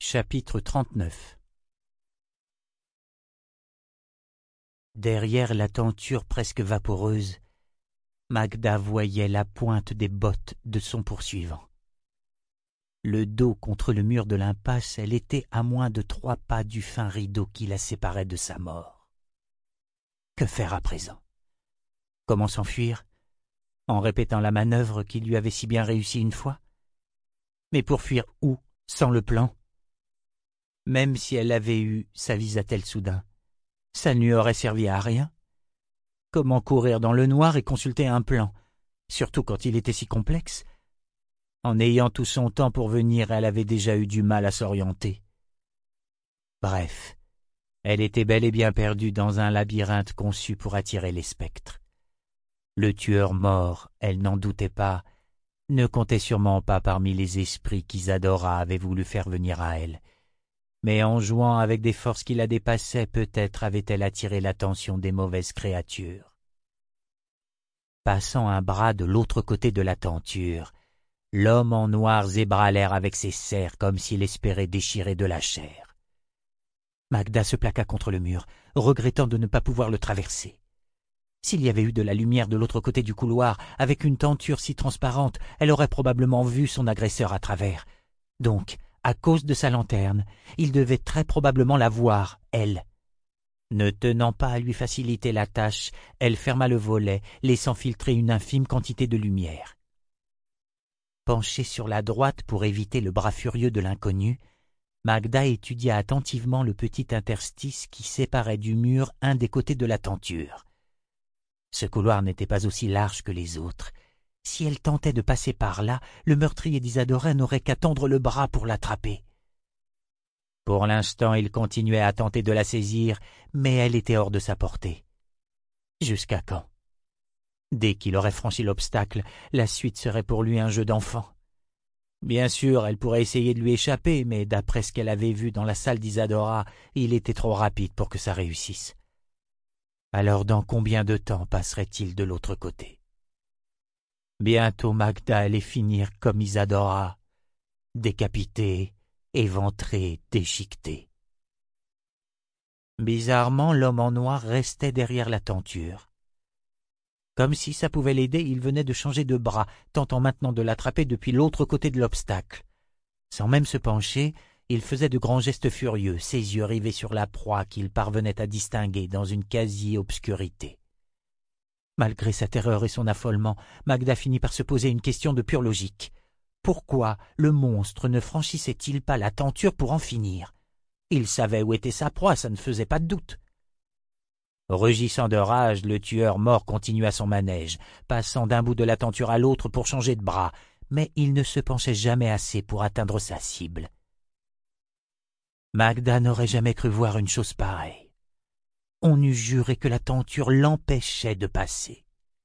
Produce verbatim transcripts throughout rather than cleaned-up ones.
Chapitre trente-neuf. Derrière la tenture presque vaporeuse, Magda voyait la pointe des bottes de son poursuivant. Le dos contre le mur de l'impasse, elle était à moins de trois pas du fin rideau qui la séparait de sa mort. Que faire à présent? Comment s'enfuir? En répétant la manœuvre qui lui avait si bien réussi une fois? Mais pour fuir où, sans le plan? Même si elle avait eu, s'avisa-t-elle soudain, ça ne lui aurait servi à rien. Comment courir dans le noir et consulter un plan, surtout quand il était si complexe? En ayant tout son temps pour venir, elle avait déjà eu du mal à s'orienter. Bref, elle était bel et bien perdue dans un labyrinthe conçu pour attirer les spectres. Le tueur mort, elle n'en doutait pas, ne comptait sûrement pas parmi les esprits qu'Isadora avait voulu faire venir à elle. Mais en jouant avec des forces qui la dépassaient, peut-être avait-elle attiré l'attention des mauvaises créatures. Passant un bras de l'autre côté de la tenture, l'homme en noir zébra l'air avec ses serres comme s'il espérait déchirer de la chair. Magda se plaqua contre le mur, regrettant de ne pas pouvoir le traverser. S'il y avait eu de la lumière de l'autre côté du couloir, avec une tenture si transparente, elle aurait probablement vu son agresseur à travers. Donc, à cause de sa lanterne, il devait très probablement la voir, elle. Ne tenant pas à lui faciliter la tâche, elle ferma le volet, laissant filtrer une infime quantité de lumière. Penchée sur la droite pour éviter le bras furieux de l'inconnu, Magda étudia attentivement le petit interstice qui séparait du mur un des côtés de la tenture. Ce couloir n'était pas aussi large que les autres. Si elle tentait de passer par là, le meurtrier d'Isadora n'aurait qu'à tendre le bras pour l'attraper. Pour l'instant, il continuait à tenter de la saisir, mais elle était hors de sa portée. Jusqu'à quand? Dès qu'il aurait franchi l'obstacle, la suite serait pour lui un jeu d'enfant. Bien sûr, elle pourrait essayer de lui échapper, mais d'après ce qu'elle avait vu dans la salle d'Isadora, il était trop rapide pour que ça réussisse. Alors dans combien de temps passerait-il de l'autre côté? Bientôt Magda allait finir comme Isadora, décapitée, éventrée, déchiquetée. Bizarrement, l'homme en noir restait derrière la tenture. Comme si ça pouvait l'aider, il venait de changer de bras, tentant maintenant de l'attraper depuis l'autre côté de l'obstacle. Sans même se pencher, il faisait de grands gestes furieux, ses yeux rivés sur la proie qu'il parvenait à distinguer dans une quasi-obscurité. Malgré sa terreur et son affolement, Magda finit par se poser une question de pure logique. Pourquoi le monstre ne franchissait-il pas la tenture pour en finir? Il savait où était sa proie, ça ne faisait pas de doute. Rugissant de rage, le tueur mort continua son manège, passant d'un bout de la tenture à l'autre pour changer de bras, mais il ne se penchait jamais assez pour atteindre sa cible. Magda n'aurait jamais cru voir une chose pareille. On eût juré que la tenture l'empêchait de passer.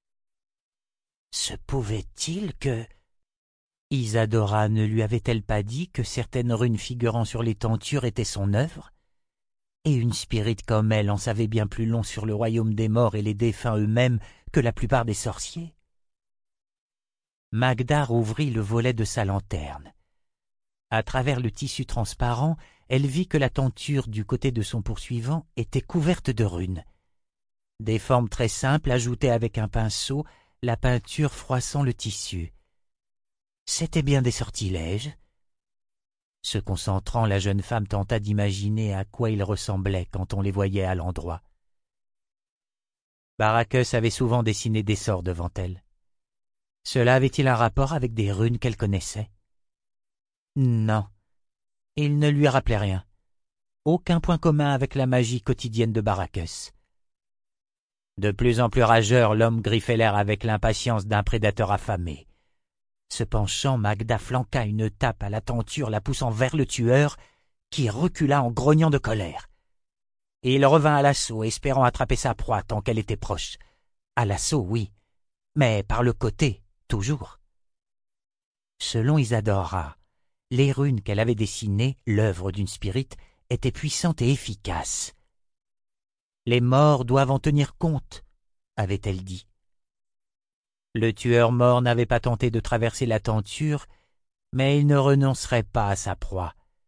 Se pouvait-il que... Isadora ne lui avait-elle pas dit que certaines runes figurant sur les tentures étaient son œuvre? Et une spirite comme elle en savait bien plus long sur le royaume des morts et les défunts eux-mêmes que la plupart des sorciers. Magda rouvrit le volet de sa lanterne. À travers le tissu transparent, elle vit que la tenture du côté de son poursuivant était couverte de runes. Des formes très simples ajoutées avec un pinceau, la peinture froissant le tissu. C'étaient bien des sortilèges. Se concentrant, la jeune femme tenta d'imaginer à quoi ils ressemblaient quand on les voyait à l'endroit. Baracus avait souvent dessiné des sorts devant elle. Cela avait-il un rapport avec des runes qu'elle connaissait? Non, il ne lui rappelait rien. Aucun point commun avec la magie quotidienne de Baracus. De plus en plus rageur, l'homme griffait l'air avec l'impatience d'un prédateur affamé. Se penchant, Magda flanqua une tape à la tenture, la poussant vers le tueur, qui recula en grognant de colère. Et il revint à l'assaut, espérant attraper sa proie tant qu'elle était proche. À l'assaut, oui, mais par le côté, toujours. Selon Isadora, les runes qu'elle avait dessinées, l'œuvre d'une spirite, étaient puissantes et efficaces. Les morts doivent en tenir compte, avait-elle dit. Le tueur mort n'avait pas tenté de traverser la tenture, mais il ne renoncerait pas à sa proie.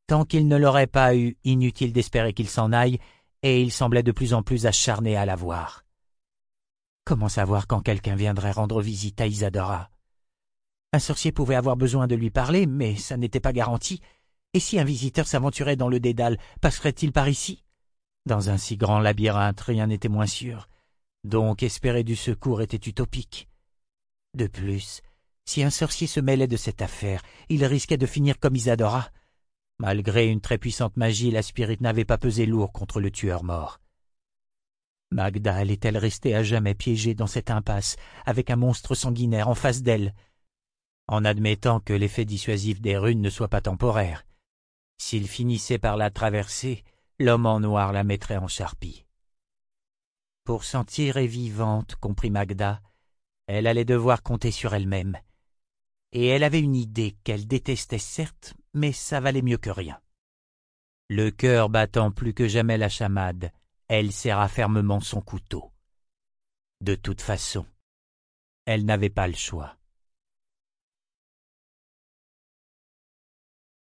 Tant qu'il ne l'aurait pas eu, inutile d'espérer qu'il s'en aille, et il semblait de plus en plus acharné à la voir. Comment savoir quand quelqu'un viendrait rendre visite à Isadora? Un sorcier pouvait avoir besoin de lui parler, mais ça n'était pas garanti. Et si un visiteur s'aventurait dans le dédale, passerait-il par ici? Dans un si grand labyrinthe, rien n'était moins sûr. Donc espérer du secours était utopique. De plus, si un sorcier se mêlait de cette affaire, il risquait de finir comme Isadora. Malgré une très puissante magie, la spirit n'avait pas pesé lourd contre le tueur mort. Magda allait-elle rester à jamais piégée dans cette impasse, avec un monstre sanguinaire en face d'elle? En admettant que l'effet dissuasif des runes ne soit pas temporaire. S'il finissait par la traverser, l'homme en noir la mettrait en charpie. Pour s'en tirer vivante, comprit Magda, elle allait devoir compter sur elle-même. Et elle avait une idée qu'elle détestait certes, mais ça valait mieux que rien. Le cœur battant plus que jamais la chamade, elle serra fermement son couteau. De toute façon, elle n'avait pas le choix.